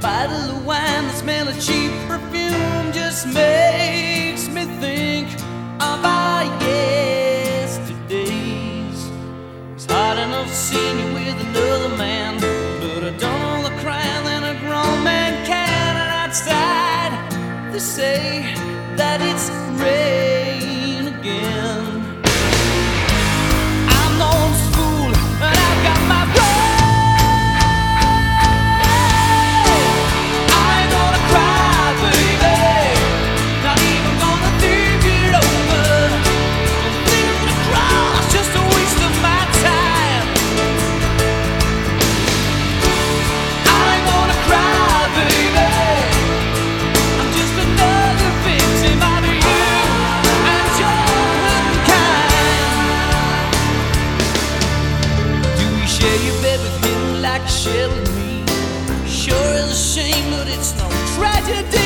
bottle of wine, the smell of cheap perfume just makes me think of our yesterdays. It's hard enough seeing you with another man, but I don't know the crime that a grown man can. And outside they say that it's rain again. I'm no one's fool, and I've got my share your bed with him like Shell and me. Sure is a shame, but it's no tragedy.